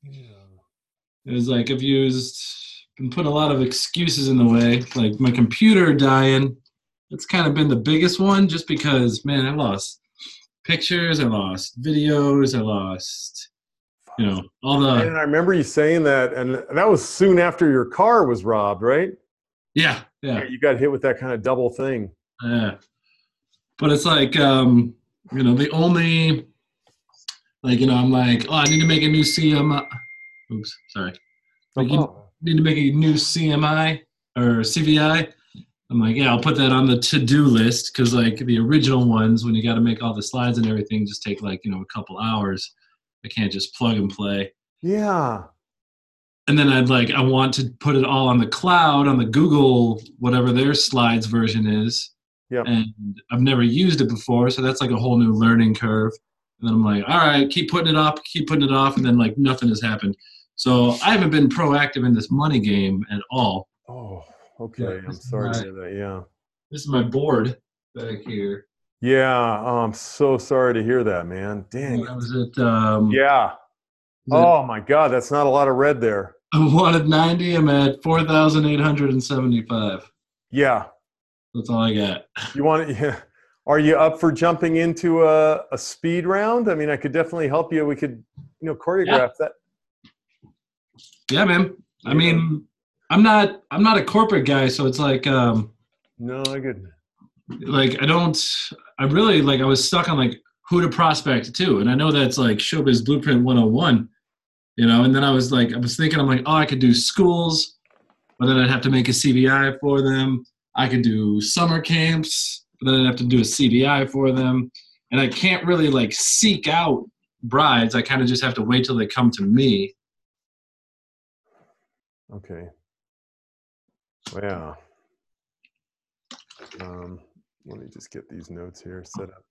Yeah. It was like been putting a lot of excuses in the way, like my computer dying. It's kind of been the biggest one, just because, man, I lost pictures, I lost videos, I lost, all the, And I remember you saying that, and that was soon after your car was robbed, right? yeah, Yeah, yeah, you got hit with that kind of double thing. yeah. But it's like, the only, like, I'm like, oh, I need to make a new CMI. Oops, sorry. No Like, you problem. need to make a new CMI or CVI. I'm like, yeah, I'll put that on the to-do list, because like the original ones, when you got to make all the slides and everything, just take like a couple hours. I can't just plug and play. Yeah. And then I want to put it all on the cloud, on the Google whatever their slides version is, Yep. and I've never used it before, so that's like a whole new learning curve. And then I'm like, all right, keep putting it off, and then like nothing has happened. So I haven't been proactive in this money game at all. Oh, Yeah, okay. I'm sorry to hear that. Yeah. this is my board back here. Yeah. Oh, I'm so sorry to hear that, man. Dang I it. was at Yeah. was it Oh my God, that's not a lot of red there. I wanted 90. I'm at 4,875. Yeah. That's all I got. You want to, yeah. Are you up for jumping into a speed round? I mean, I could definitely help you. We could, Yeah, choreograph that. yeah, man. I Yeah. mean, I'm not a corporate guy, so it's No, I could. like I don't I really like I was stuck on like who to prospect to, and I know that's like Showbiz Blueprint 101, and then I was thinking, I'm like, oh, I could do schools, but then I'd have to make a CVI for them. I could do summer camps, but then I'd have to do a CVI for them. And I can't really like seek out brides. I kind of just have to wait till they come to me. Okay. Yeah. Um, Let me just get these notes here set up.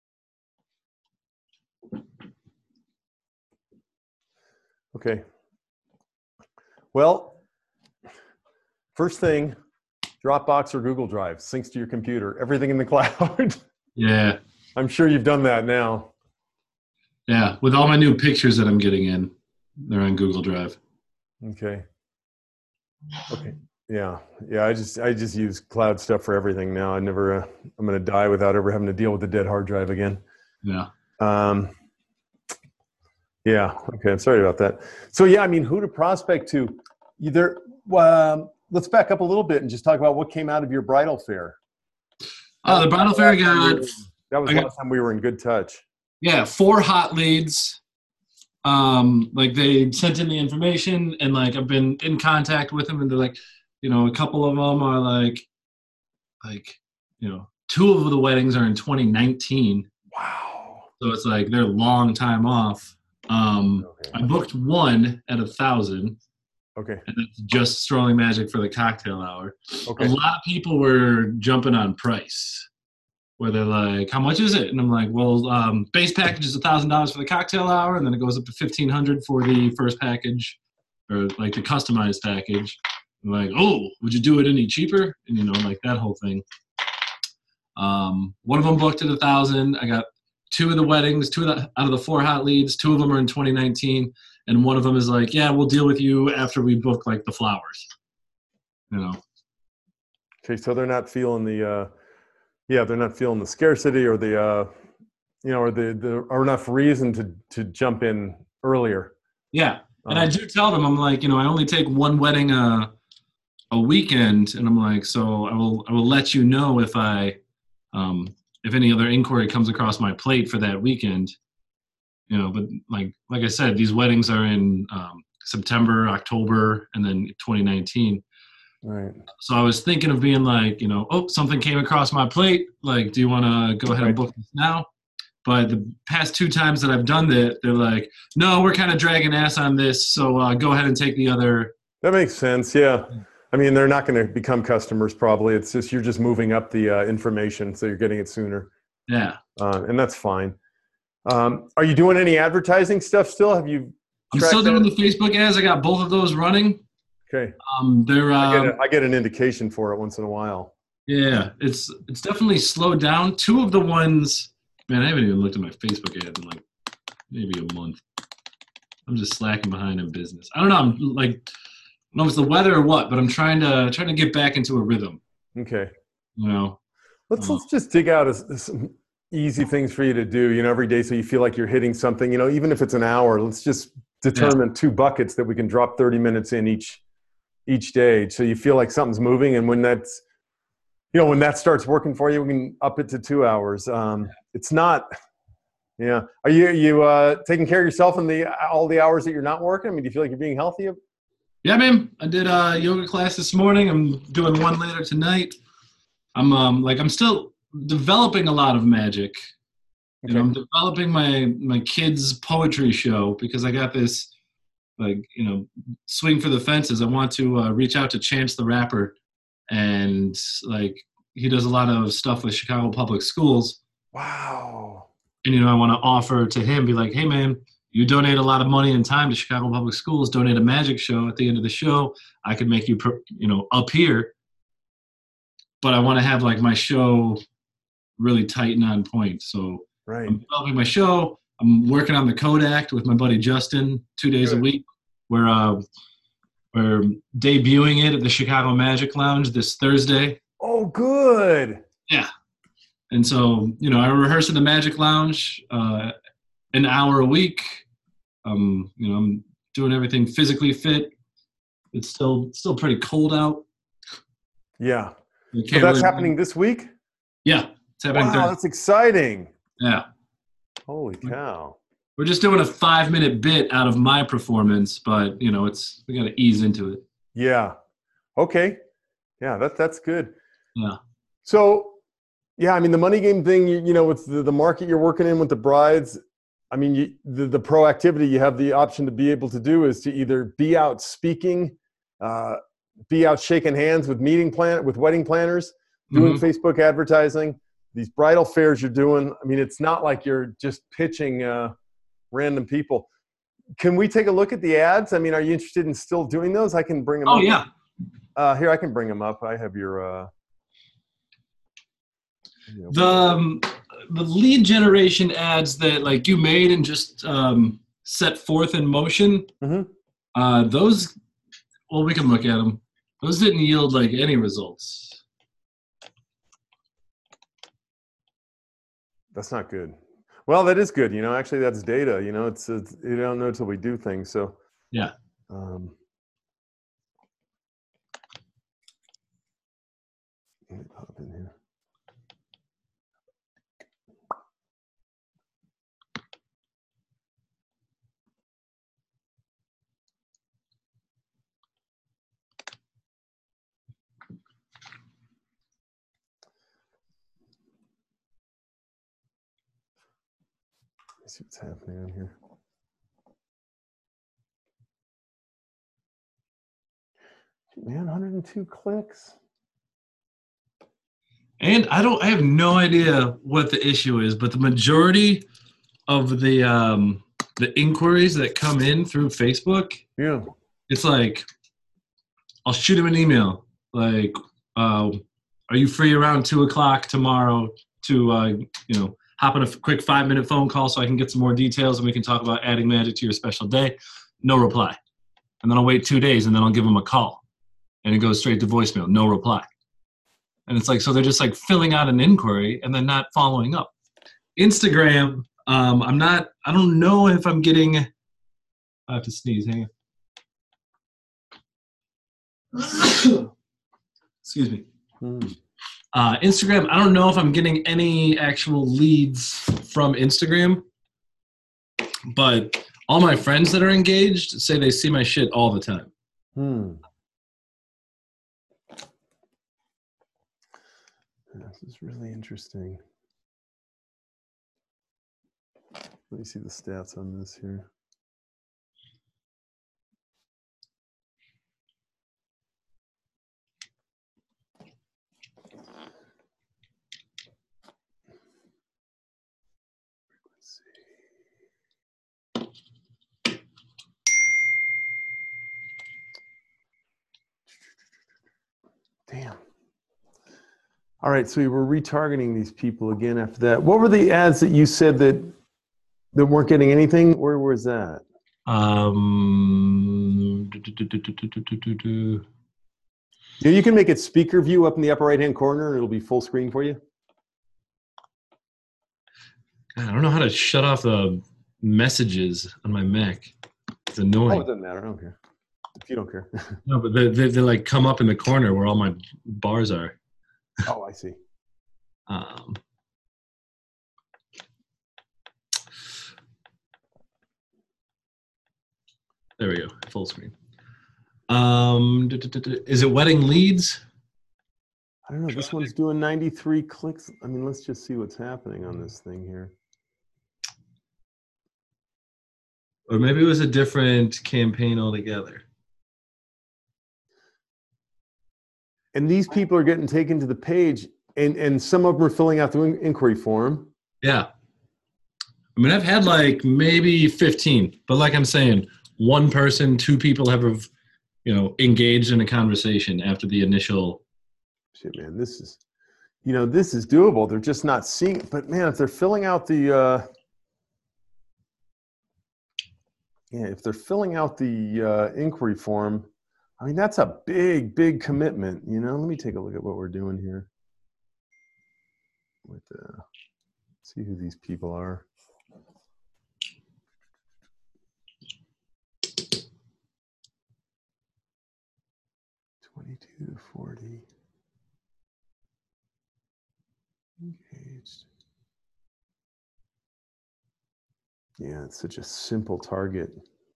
Okay. Well, first thing, Dropbox or Google Drive syncs to your computer, everything in the cloud. Yeah. I'm sure you've done that now. Yeah. With all my new pictures that I'm getting in, they're on Google Drive. Okay. Okay. Yeah. Yeah. I just use cloud stuff for everything now. I'm going to die without ever having to deal with a dead hard drive again. Yeah. Um, yeah. Okay. I'm sorry about that. So yeah, I mean, who to prospect to? Either. Let's back up a little bit and just talk about what came out of your bridal fair. Oh, the bridal fair That was I got, last time we were in good touch. yeah, 4 hot leads. Like they sent in the information, and like I've been in contact with them, and they're like, a couple of them are like, 2 of the weddings are in 2019. Wow. So it's like they're a long time off. Okay. I booked one at 1,000, Okay. and that's just Sterling Magic for the cocktail hour. A Okay. lot of people were jumping on price, where they're like, "How much is it?" And I'm like, "Well, base package is $1,000 for the cocktail hour, and then it goes up to 1,500 for the first package, or like the customized package." I'm like, "Oh, would you do it any cheaper?" And like that whole thing. One of them booked at 1,000. I got 2 of the weddings, out of the 4 hot leads. 2 of them are in 2019, and one of them is like, "Yeah, we'll deal with you after we book like the flowers." You know. Okay. So they're not feeling they're not feeling the scarcity or or enough reason to jump in earlier. Yeah, and I Um, do tell them, I'm like, I only take one wedding a weekend, and I'm like, so I will let you know if any other inquiry comes across my plate for that weekend. But like I said, these weddings are in September, October, and then 2019. right. So I was thinking of being like, oh, something came across my plate. Like, do you want to go ahead and Right. book this now? But the past 2 times that I've done that, they're like, no, we're kind of dragging ass on this. So go ahead and take the other. That makes sense. Yeah. I mean, they're not going to become customers probably. It's just you're just moving up the information, so you're getting it sooner, Yeah. and that's fine. Are you doing any advertising stuff still? Have you I'm still tracked doing that? the Facebook ads. I got both of those running. Okay. They're I get an indication for it once in a while. yeah, it's definitely slowed down. 2 of the ones, man, I haven't even looked at my Facebook ad in like maybe a month. I'm just slacking behind in business. I don't know. I'm like, I don't know if it's the weather or what, but I'm trying to get back into a rhythm. Okay. You know. Let's just dig out some easy things for you to do, every day, so you feel like you're hitting something. Even if it's an hour, let's just determine 2 buckets that we can drop 30 minutes in each day, so you feel like something's moving. And when that's, when that starts working for you, we can up it to 2 hours. It's not. Yeah. Are you taking care of yourself in all the hours that you're not working? I mean, do you feel like you're being healthy? Yeah, man. I did a yoga class this morning. I'm doing one later tonight. I'm still developing a lot of magic. Okay. I'm developing my kids' poetry show because I got this, swing for the fences. I want to reach out to Chance the Rapper, and he does a lot of stuff with Chicago Public Schools. Wow. And I want to offer to him, be like, hey man, you donate a lot of money and time to Chicago Public Schools, donate a magic show. At the end of the show, I could make you, up here. But I want to have my show really tight and on point. So right. I'm developing my show. I'm working on the Code Act with my buddy Justin 2 days a week. We're debuting it at the Chicago Magic Lounge this Thursday. Oh, good. Yeah. And so, I rehearse in the Magic Lounge an hour a week. I'm doing everything physically fit. It's still pretty cold out. Yeah. So that's happening this week? Yeah. It's happening Thursday. That's exciting. Yeah. Holy cow. We're just doing a 5-minute bit out of my performance, but, we got to ease into it. Yeah. Okay. Yeah, that's good. Yeah. So, yeah, I mean, the money game thing, with the market you're working in with the brides, I mean, the proactivity you have the option to be able to do is to either be out speaking, be out shaking hands with wedding planners, doing Facebook advertising, these bridal fairs you're doing. I mean, it's not like you're just pitching random people. Can we take a look at the ads? I mean, are you interested in still doing those? I can bring them up. Oh, yeah. Here, I can bring them up. I have your... The lead generation ads that you made and just set forth in motion, those, well, we can look at them. Those didn't yield any results. That's not good. Well, that is good. Actually, that's data. It's you don't know until we do things. So yeah. Let me pop in here. See what's happening on here. Man, 102 clicks. And I have no idea what the issue is, but the majority of the inquiries that come in through Facebook, it's I'll shoot him an email are you free around 2:00 tomorrow to hop on a quick 5-minute phone call so I can get some more details and we can talk about adding magic to your special day. No reply. And then I'll wait 2 days and then I'll give them a call. And it goes straight to voicemail, no reply. And it's so they're just filling out an inquiry and then not following up. Instagram, I don't know if I'm getting, I have to sneeze, hang on. Excuse me. Instagram, I don't know if I'm getting any actual leads from Instagram, but all my friends that are engaged say they see my shit all the time. This is really interesting. Let me see the stats on this here. Damn. All right, so we were retargeting these people again after that. What were the ads that you said that weren't getting anything? Where was that? Yeah, you can make it speaker view up in the upper right-hand corner, and it'll be full screen for you. I don't know how to shut off the messages on my Mac. It's Oh, annoying. it doesn't matter. I don't care. If you don't care. No, but they like come up in the corner where all my bars are. Oh, I see. There we go. Full screen. Is it wedding leads? I don't know. This one's doing 93 clicks. I mean, let's just see what's happening on this thing here. Or maybe it was a different campaign altogether. And these people are getting taken to the page, and some of them are filling out the inquiry form. Yeah. I mean, I've had like maybe 15, but like I'm saying, one person, two people have, engaged in a conversation after the initial. Shit, man, this is doable. They're just not seeing it. But man, if they're filling out the, inquiry form, I mean, that's a big, big commitment. Let me take a look at what we're doing here. See who these people are. To 40 engaged. Yeah, it's such a simple target.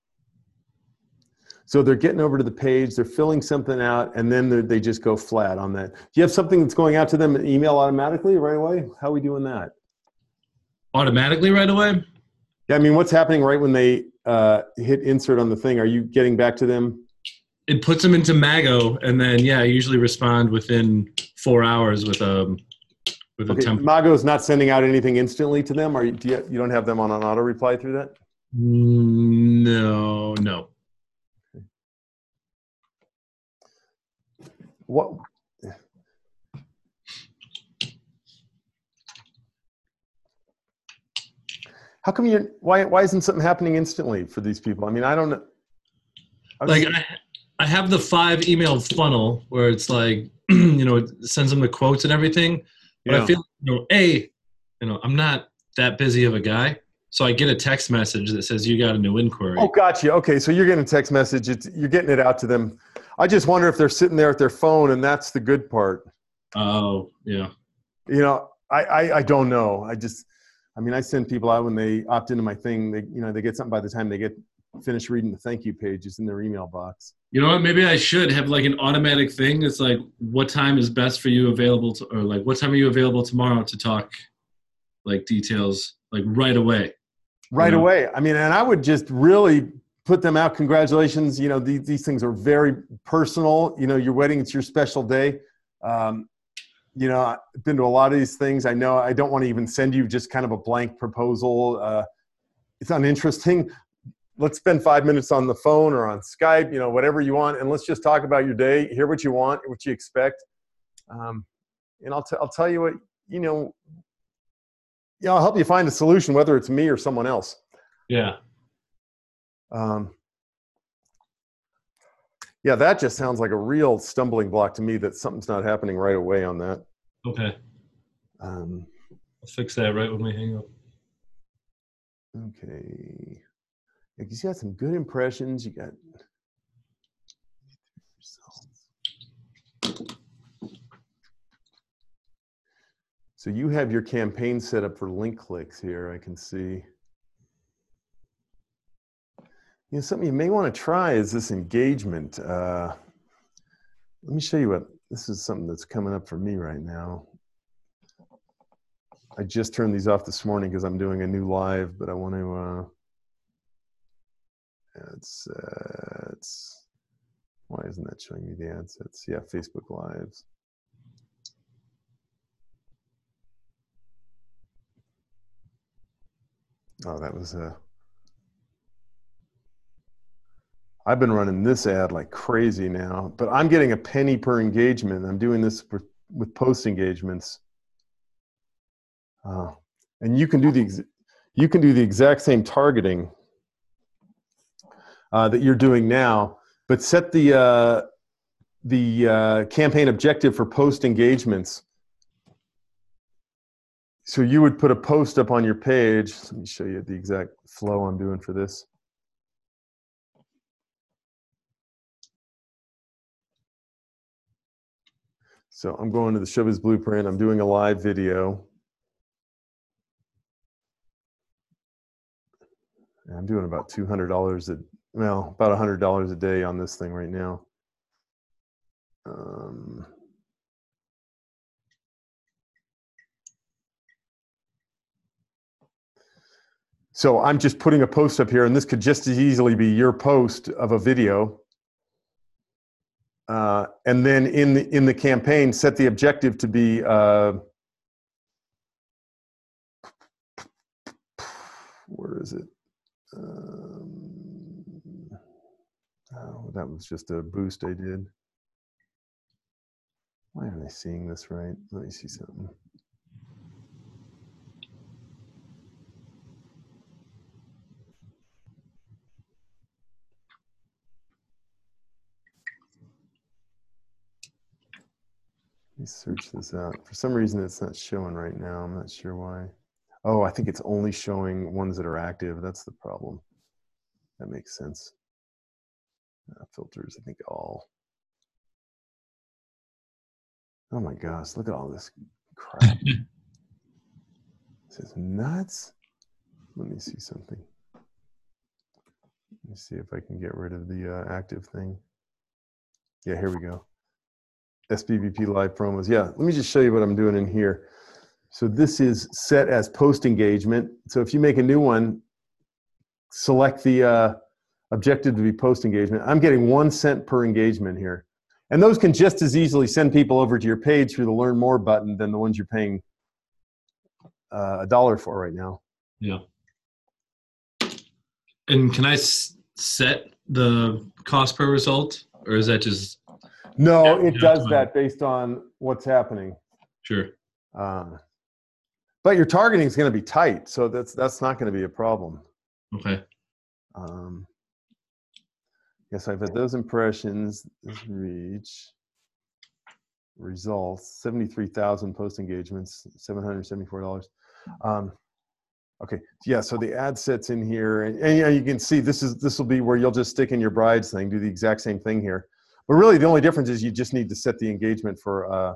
So they're getting over to the page, they're filling something out, and then they just go flat on that. Do you have something that's going out to them in email automatically right away? How are we doing that? Automatically right away? Yeah, I mean, what's happening right when they hit insert on the thing? Are you getting back to them? It puts them into Mago, and then I usually respond within 4 hours with a template. Mago's not sending out anything instantly to them, or you don't have them on an auto reply through that? No. What? How come why isn't something happening instantly for these people? I mean, I don't know. I have the 5 email funnel where it's like, it sends them the quotes and everything. But I feel, I'm not that busy of a guy. So I get a text message that says, you got a new inquiry. Oh, gotcha. Okay. So you're getting a text message. You're getting it out to them. I just wonder if they're sitting there at their phone, and that's the good part. Oh, yeah. I don't know. I send people out when they opt into my thing. They get something by the time they get finished reading the thank you pages in their email box. You know what? Maybe I should have like an automatic thing. It's like, what time is best for you available to, or like, what time are you available tomorrow to talk like details, like right away? Right away. I mean, and I would just really put them out. Congratulations. These things are very personal. Your wedding, it's your special day. I've been to a lot of these things. I know I don't want to even send you just kind of a blank proposal. It's uninteresting. Let's spend 5 minutes on the phone or on Skype, whatever you want. And let's just talk about your day, hear what you want, what you expect. And I'll tell you what, I'll help you find a solution, whether it's me or someone else. Yeah. Yeah, that just sounds like a real stumbling block to me that something's not happening right away on that. Okay. I'll fix that right when we hang up. Okay. Because you got some good impressions. You got results. So you have your campaign set up for link clicks here, I can see. Something you may want to try is this engagement. Let me show you this is something that's coming up for me right now. I just turned these off this morning because I'm doing a new live, but I want to, why isn't that showing me the ad sets? Yeah, Facebook Lives. Oh, that was I've been running this ad like crazy now, but I'm getting a penny per engagement. I'm doing this with post engagements. And you can do the exact same targeting that you're doing now, but set the campaign objective for post engagements. So you would put a post up on your page. Let me show you the exact flow I'm doing for this. So I'm going to the Showbiz Blueprint. I'm doing a live video. And I'm doing about $200 about $100 a day on this thing right now. So I'm just putting a post up here, and this could just as easily be your post of a video. And then in the campaign, set the objective to be where is it? Oh, that was just a boost I did. Why am I seeing this right? Let me see something. Let me search this out. For some reason, it's not showing right now. I'm not sure why. Oh, I think it's only showing ones that are active. That's the problem. That makes sense. Filters, I think all. Oh my gosh, look at all this crap. This is nuts. Let me see something. Let me see if I can get rid of the active thing. Yeah, here we go. SBVP live promos. Yeah, let me just show you what I'm doing in here. So this is set as post engagement. So if you make a new one, select the objective to be post engagement. I'm getting 1 cent per engagement here. And those can just as easily send people over to your page through the Learn More button than the ones you're paying $1 for right now. Yeah. And can I set the cost per result, or is that just? No, it does that based on what's happening. Sure. But your targeting is going to be tight, so that's not going to be a problem. Okay. Yes, I've had those impressions. This reach results 73,000 post engagements, $774. Okay, yeah. So the ad sets in here, and you can see this will be where you'll just stick in your brides thing, do the exact same thing here. But really, the only difference is you just need to set the engagement for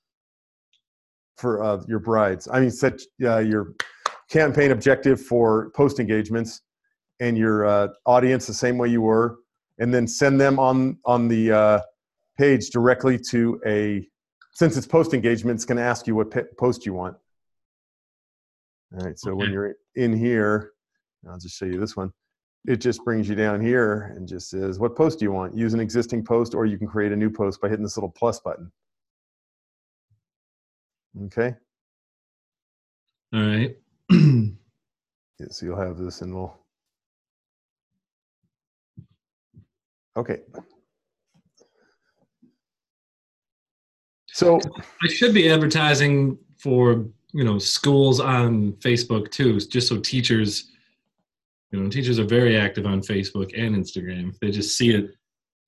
your brides. I mean, set your campaign objective for post engagements and your audience the same way you were, and then send them on the page directly to since it's post engagement, it's going to ask you what post you want. All right, so when you're in here, I'll just show you this one. It just brings you down here and just says, what post do you want? Use an existing post, or you can create a new post by hitting this little plus button. Okay. All right. Yeah, so you'll have this, and we'll. Okay. So I should be advertising for, schools on Facebook too, just so teachers, teachers are very active on Facebook and Instagram. If they just see it,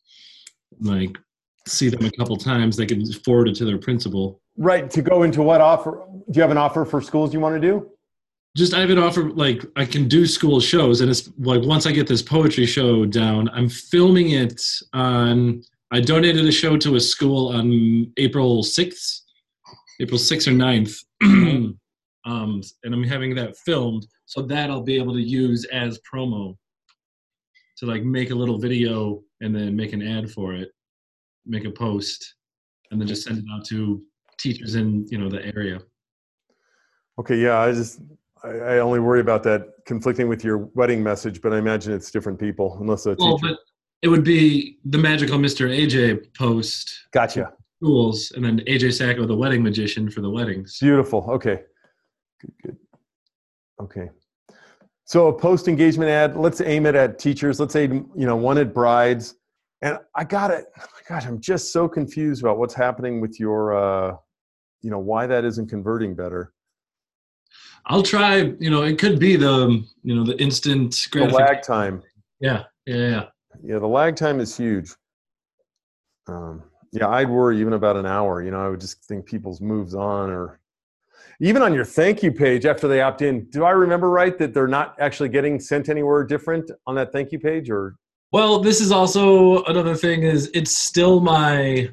see them a couple times, they can forward it to their principal. Right. To go into what offer? Do you have an offer for schools you want to do? I have an offer, I can do school shows, and it's once I get this poetry show down, I'm filming it I donated a show to a school on April 6th or 9th. And I'm having that filmed, so that I'll be able to use as promo to make a little video and then make an ad for it, make a post, and then just send it out to teachers in, the area. Okay. Yeah. I only worry about that conflicting with your wedding message, but I imagine it's different people, unless a teacher. But it would be the magical Mr. AJ post. Gotcha. Schools, and then AJ Sacco, the wedding magician, for the weddings. Beautiful. Okay. Good. Okay. So a post engagement ad, let's aim it at teachers. Let's say, wanted brides. And I got it. Oh my gosh, I'm just so confused about what's happening with your, why that isn't converting better. I'll try, it could be the instant gratification. The lag time. Yeah. Yeah, the lag time is huge. Yeah, I'd worry even about an hour. You know, I would just think people's moves on, or even on your thank you page after they opt in. Do I remember right that they're not actually getting sent anywhere different on that thank you page? Or Well, this is also another thing is it's still my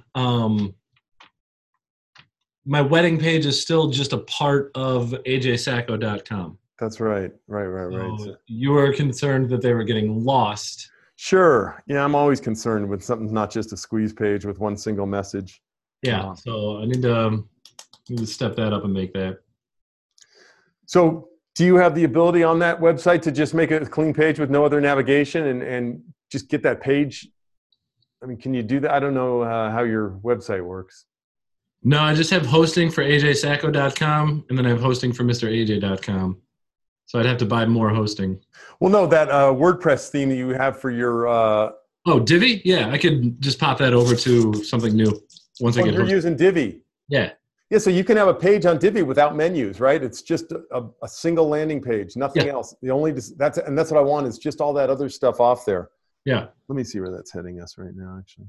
my wedding page is still just a part of ajsacco.com. that's right, right. So you were concerned that they were getting lost. Sure. Yeah, I'm always concerned when something's not just a squeeze page with one single message. Yeah, so I need to step that up and make that. So do you have the ability on that website to just make a clean page with no other navigation and just get that page? I mean, can you do that? I don't know how your website works. No, I just have hosting for ajsacco.com, and then I have hosting for mraj.com. So I'd have to buy more hosting. Well, no, that WordPress theme that you have for your oh, Divi? Yeah, I could just pop that over to something new once I get you're hosted. using Divi. Yeah. Yeah, so you can have a page on Divi without menus, right? It's just a single landing page, nothing else. The only that's what I want is just all that other stuff off there. Yeah. Let me see where that's heading us right now, actually.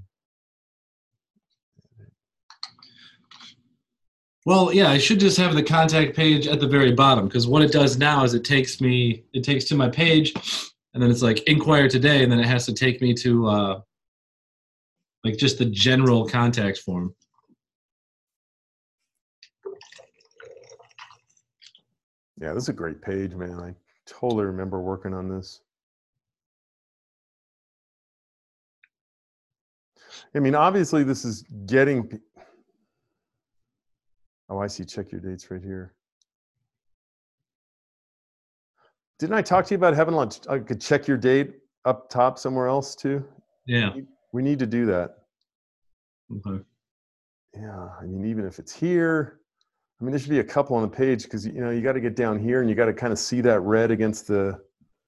Well, yeah, I should just have the contact page at the very bottom, because what it does now is it takes to my page, and then it's like inquire today, and then it has to take me to like just the general contact form. Yeah, this is a great page, man. I totally remember working on this. I mean, obviously this is getting, oh, I see, check your dates right here. Didn't I talk to you about having lunch? I could check your date up top somewhere else too? Yeah. We need to do that. Okay. Yeah, I mean, even if it's here, I mean, there should be a couple on the page because, you know, you got to get down here and you got to kind of see that red against the,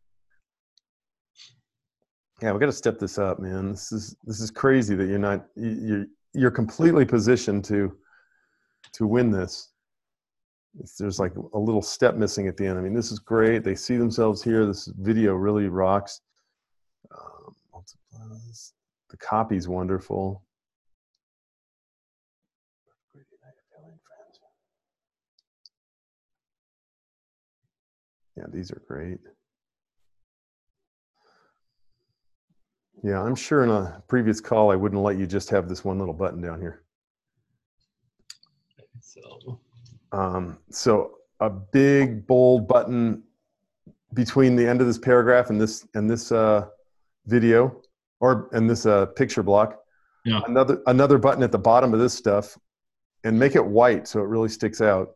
yeah, we got to step this up, man. This is crazy that you're completely positioned to win this. There's like a little step missing at the end. I mean, this is great. They see themselves here. This video really rocks. The copy's wonderful. Yeah, these are great. Yeah, I'm sure in a previous call I wouldn't let you just have this one little button down here. So a big bold button between the end of this paragraph and this video, and this picture block. Yeah. Another button at the bottom of this stuff, and make it white so it really sticks out.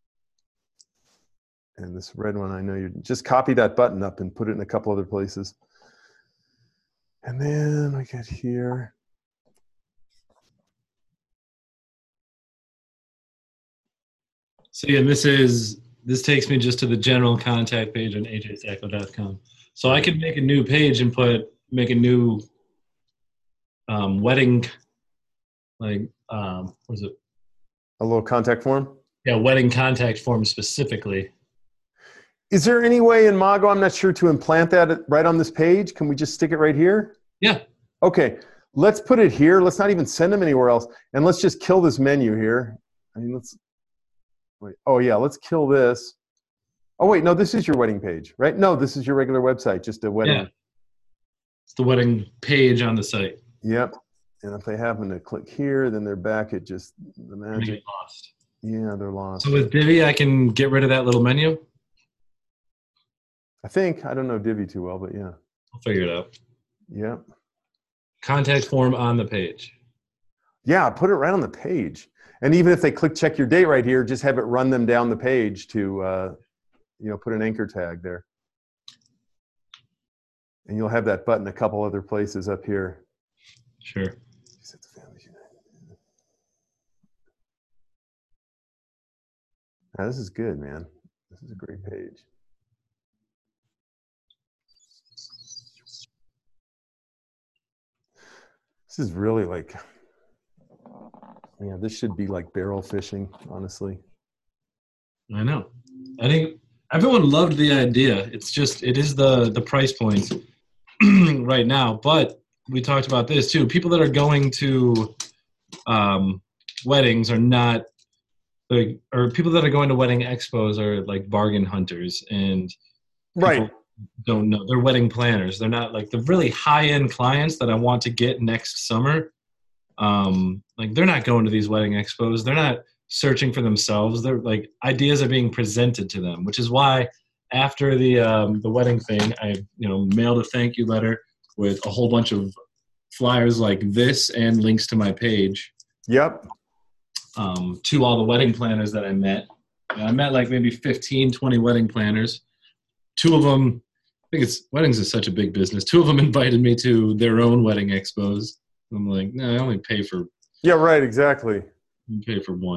And this red one, I know you just copy that button up and put it in a couple other places. And then I get here. So yeah, this takes me just to the general contact page on ajsacco.com. So I could make a new page and make a new wedding, like what is it? A little contact form? Yeah, wedding contact form specifically. Is there any way in Mago, I'm not sure, to implant that right on this page? Can we just stick it right here? Yeah. Okay, let's put it here. Let's not even send them anywhere else. And let's just kill this menu here. I mean, wait. Oh yeah, let's kill this. Oh wait, no, this is your wedding page, right? No, this is your regular website, just a wedding. Yeah. It's the wedding page on the site. Yep. And if they happen to click here, then they're back at just the magic. Get lost. Yeah, they're lost. So with Divi, I can get rid of that little menu? I think. I don't know Divi too well, but yeah. I'll figure it out. Yeah. Contact form on the page. Yeah, put it right on the page. And even if they click check your date right here, just have it run them down the page to, put an anchor tag there. And you'll have that button a couple other places up here. Sure. Now, this is good, man. This is a great page. This is really like, yeah, this should be like barrel fishing, honestly. I know. I think everyone loved the idea. It's just, it is the price point right now, but we talked about this too. People that are going to weddings are not like, or people that are going to wedding expos are like bargain hunters, and Right. people don't know. They're wedding planners. They're not like the really high end clients that I want to get next summer. Like they're not going to these wedding expos. They're not searching for themselves. They're like ideas are being presented to them, which is why after the wedding thing, I mailed a thank you letter with a whole bunch of flyers like this and links to my page Yep. to all the wedding planners that I met. And I met like maybe 15, 20 wedding planners. Two of them, I think weddings is such a big business. Two of them invited me to their own wedding expos. I'm like, no, I only pay for. Yeah, right, exactly. Pay for one.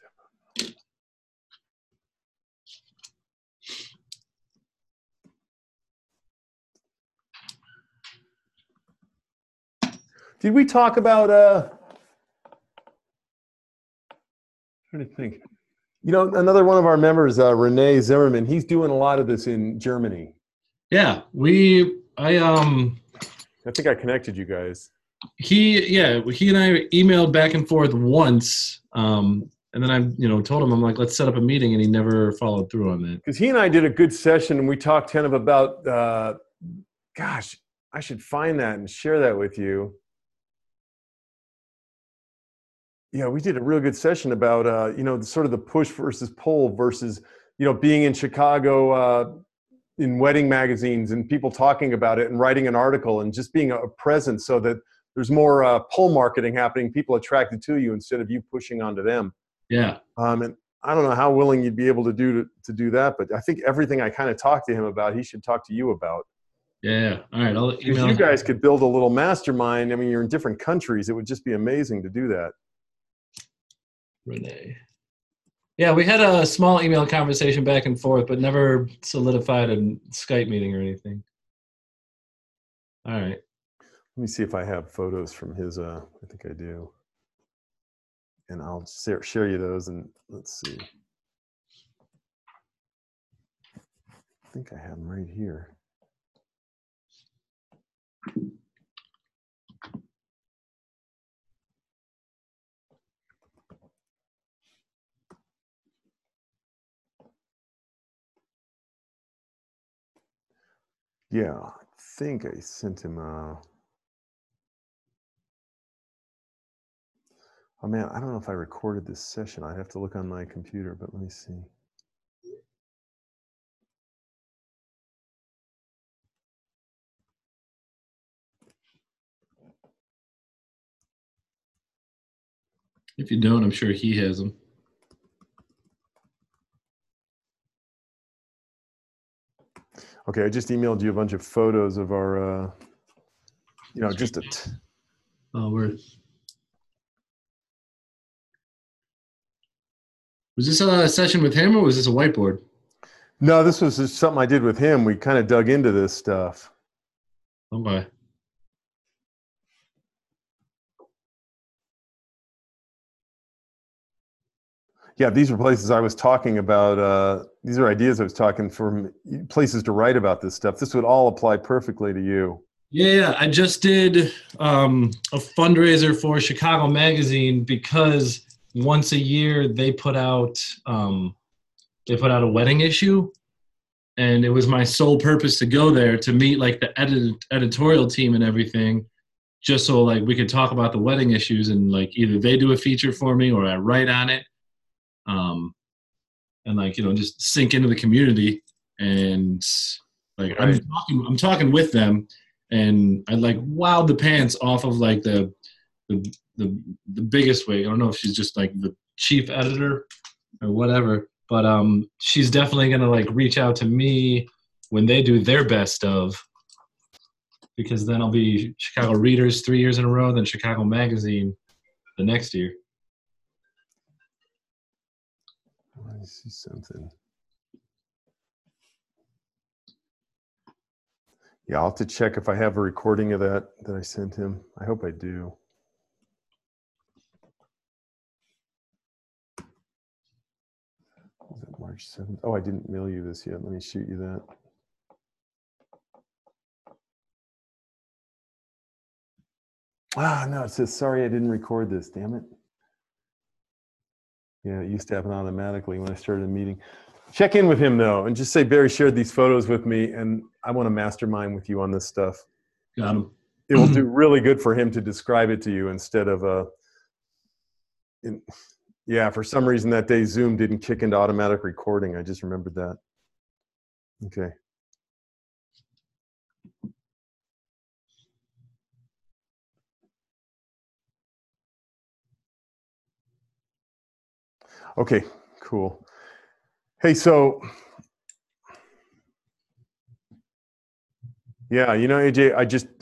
Did we talk about trying to think. Another one of our members, Renee Zimmerman, he's doing a lot of this in Germany. Yeah, I think I connected you guys. He and I emailed back and forth once, and then I told him, I'm like, let's set up a meeting, and he never followed through on that. Because he and I did a good session, and we talked kind of about, gosh, I should find that and share that with you. Yeah, we did a real good session about, sort of the push versus pull versus, being in Chicago in wedding magazines and people talking about it and writing an article and just being a presence so that there's more pull marketing happening, people attracted to you instead of you pushing onto them. Yeah. And I don't know how willing you'd be able to do that, but I think everything I kind of talked to him about, he should talk to you about. Yeah. All right. I'll email. Because you guys could build a little mastermind. I mean, you're in different countries. It would just be amazing to do that. Renee. Yeah, we had a small email conversation back and forth, but never solidified a Skype meeting or anything. All right. Let me see if I have photos from his. I think I do. And I'll share you those, and let's see. I think I have them right here. Yeah, I think I sent him oh man, I don't know if I recorded this session. I'd have to look on my computer, but let me see. If you don't, I'm sure he has them. Okay, I just emailed you a bunch of photos of our, just Oh, word. Was this a session with him or was this a whiteboard? No, this was just something I did with him. We kind of dug into this stuff. Okay. Yeah, these are places I was talking about. These are ideas I was talking from places to write about this stuff. This would all apply perfectly to you. Yeah, I just did a fundraiser for Chicago Magazine because once a year they put out a wedding issue, and it was my sole purpose to go there to meet like the editorial team and everything, just so like we could talk about the wedding issues, and like either they do a feature for me or I write on it, and like just sink into the community, and like right. I'm talking with them. And I like wowed the pants off of like the biggest wig. I don't know if she's just like the chief editor or whatever, but she's definitely gonna like reach out to me when they do their best of, because then I'll be Chicago Readers 3 years in a row, then Chicago Magazine the next year. Let me see something. Yeah, I'll have to check if I have a recording of that I sent him. I hope I do. Was it March 7th? Oh, I didn't mail you this yet. Let me shoot you that. Ah, no, it says, sorry, I didn't record this. Damn it. Yeah, it used to happen automatically when I started a meeting. Check in with him, though, and just say, Barry shared these photos with me, and I want to mastermind with you on this stuff. Got him. It will do really good for him to describe it to you instead of yeah, for some reason that day Zoom didn't kick into automatic recording. I just remembered that. Okay. Okay, cool. Hey, so yeah, you know, AJ,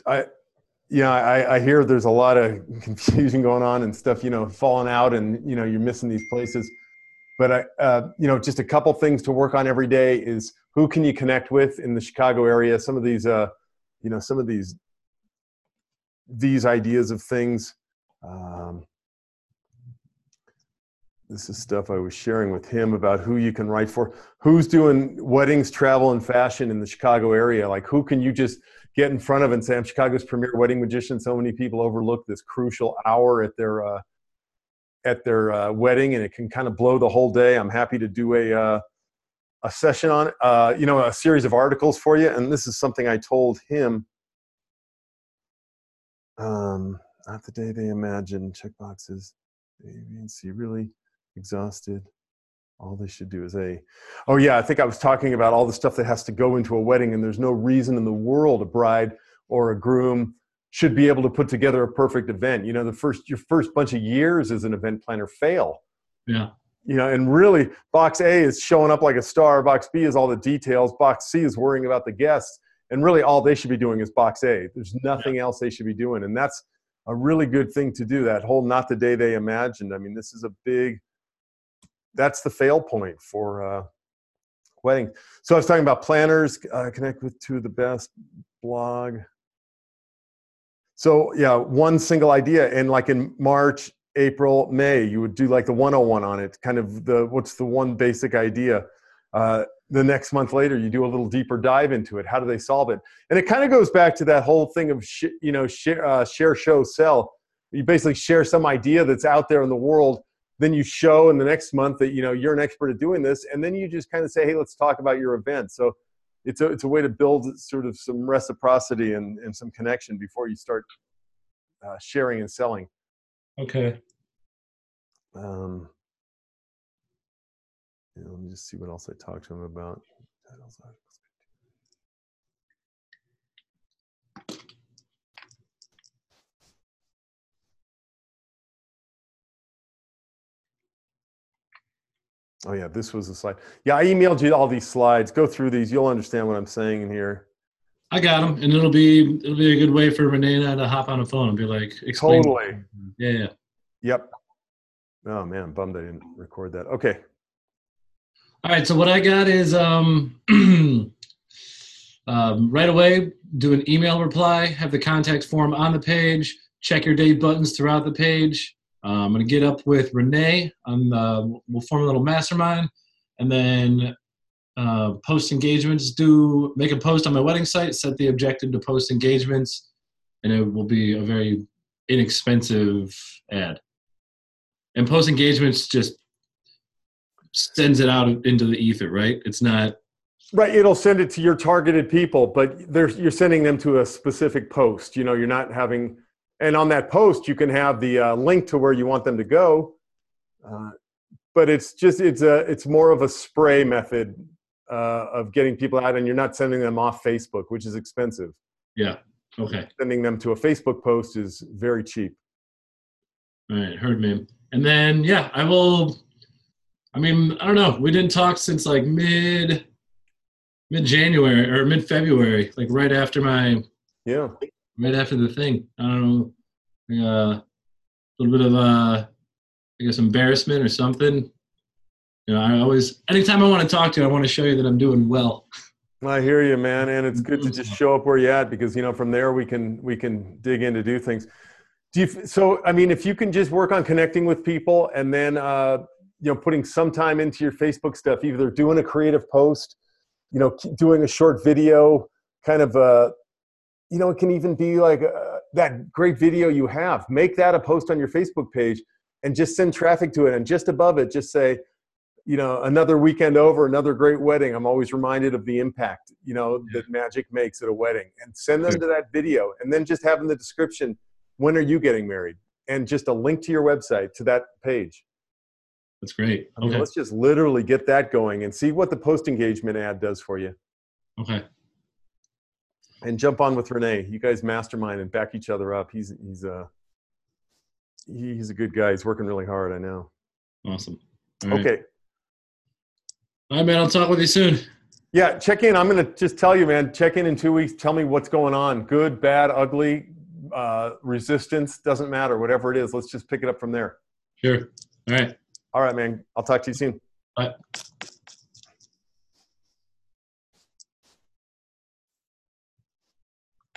I hear there's a lot of confusion going on and stuff, you know, falling out, and you know, you're missing these places. But you know, just a couple things to work on every day is who can you connect with in the Chicago area? Some of these, you know, some of these ideas of things. This is stuff I was sharing with him about who you can write for. Who's doing weddings, travel, and fashion in the Chicago area? Like, who can you just get in front of and say, I'm Chicago's premier wedding magician. So many people overlook this crucial hour at their wedding, and it can kind of blow the whole day. I'm happy to do a session on it, you know, a series of articles for you. And this is something I told him. Not the day they imagined. Check boxes. A, B, and C. Really exhausted. All they should do is A. Oh yeah, I think I was talking about all the stuff that has to go into a wedding, and there's no reason in the world a bride or a groom should be able to put together a perfect event. You know, your first bunch of years as an event planner fail. Yeah. You know, and really, box A is showing up like a star. Box B is all the details. Box C is worrying about the guests. And really, all they should be doing is box A. There's nothing else they should be doing. And that's a really good thing to do, that whole not the day they imagined. I mean, this is that's the fail point for weddings. So I was talking about planners, connect with two of the best blog. So yeah, one single idea. And like in March, April, May, you would do like the 101 on it, kind of what's the one basic idea. The next month later, you do a little deeper dive into it. How do they solve it? And it kind of goes back to that whole thing of share, show, sell. You basically share some idea that's out there in the world. Then you show in the next month that, you know, you're an expert at doing this. And then you just kind of say, hey, let's talk about your event. So it's a way to build sort of some reciprocity and some connection before you start sharing and selling. Okay. You know, let me just see what else I talked to him about. Oh yeah, this was a slide. Yeah, I emailed you all these slides. Go through these. You'll understand what I'm saying in here. I got them, and it'll be a good way for Renee and I to hop on a phone and be like, explain. Totally. Yeah. Yep. Oh man, I'm bummed I didn't record that. Okay. All right. So what I got is right away, do an email reply, have the contact form on the page, check your date buttons throughout the page. I'm going to get up with Renee. We'll form a little mastermind, and then post engagements. Make a post on my wedding site, set the objective to post engagements, and it will be a very inexpensive ad. And post engagements just sends it out into the ether, right? It's not right. It'll send it to your targeted people, but you're sending them to a specific post. You know, you're not having, and on that post you can have the link to where you want them to go. But it's more of a spray method of getting people out, and you're not sending them off Facebook, which is expensive. Yeah. Okay. Sending them to a Facebook post is very cheap. All right. Heard me. And then, yeah, I don't know. We didn't talk since like mid-January or mid-February, like right after the thing. I don't know. A little bit of I guess embarrassment or something. You know, anytime I want to talk to you, I want to show you that I'm doing well. I hear you, man, and it's good to just show up where you're at, because you know from there we can dig in to do things. So I mean, if you can just work on connecting with people, and then you know, putting some time into your Facebook stuff, either doing a creative post, doing a short video, kind of, it can even be like that great video you have, make that a post on your Facebook page and just send traffic to it. And just above it, just say, you know, another weekend over, another great wedding. I'm always reminded of the impact, you know, that magic makes at a wedding, and send them to that video. And then just have in the description, when are you getting married? And just a link to your website to that page. That's great. I mean, let's just literally get that going and see what the post engagement ad does for you. Okay. And jump on with Renee. You guys mastermind and back each other up. He's a good guy. He's working really hard, I know. Awesome. Okay. All right, man. I'll talk with you soon. Yeah, check in. I'm going to just tell you, man, check in 2 weeks. Tell me what's going on. Good, bad, ugly, resistance, doesn't matter. Whatever it is, let's just pick it up from there. Sure. All right. All right, man. I'll talk to you soon. Bye.